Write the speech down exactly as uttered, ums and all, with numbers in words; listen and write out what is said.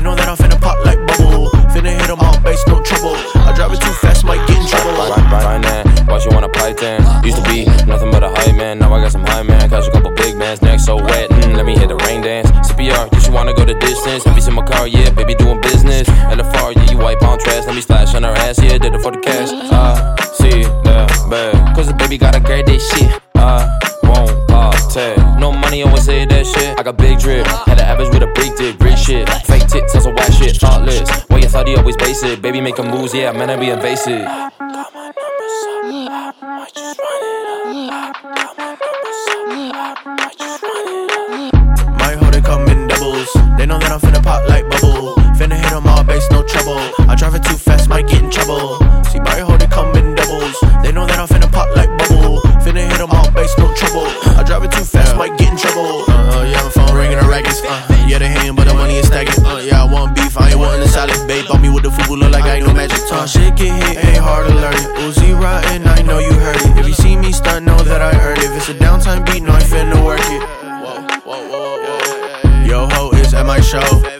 know that I'm finna pop like bubble. Finna hit them all base, no trouble. I drive it too fast, might get in trouble. Right, right, right now, why she wanna pipe then? Used to be nothing but a hype man, now I got some high man. Catch a couple big mans, neck so wet, mm, let me hit the rain dance. C P R, you should wanna go the distance. Have you seen my car? Yeah, baby, doing business. L F R, yeah, you wipe on trash. Let me splash on her ass, yeah, did it for the cash. I see that bad, cause the baby gotta carry this shit. I won't partake. No money, always say that shit. I got big drip, had the average with a big dick, rich shit. Fake tits, that's a white shit, thoughtless. Well, you thought he always basic. Baby, making moves, yeah, man, I be invasive. Got my numbers up, might just run it up. Got my numbers up, might just run it up. Might hold it come in doubles. They know that I'm finna pop like bubble. Finna hit them all base, no trouble. I drive it too fast, might get in trouble. See, might hold it come in doubles. They know that I'm finna pop like bubble. Finna hit them all base, no trouble. I drive it too fast, might get in trouble. Uh, uh yeah, my phone ringing the rackets. Uh, yeah, the hand, but the money is stacking. Uh, yeah, I want beef, I ain't wanting the salad. Babe, on me with the food, look like I ain't no magic. Uh, shit get hit, ain't hard to learn it. Uzi rotten, I know you heard it. If you see me stunt, know that I heard it. If it's a downtime beat, know I finna work it. Whoa, whoa, whoa, whoa. Yo ho is at my show.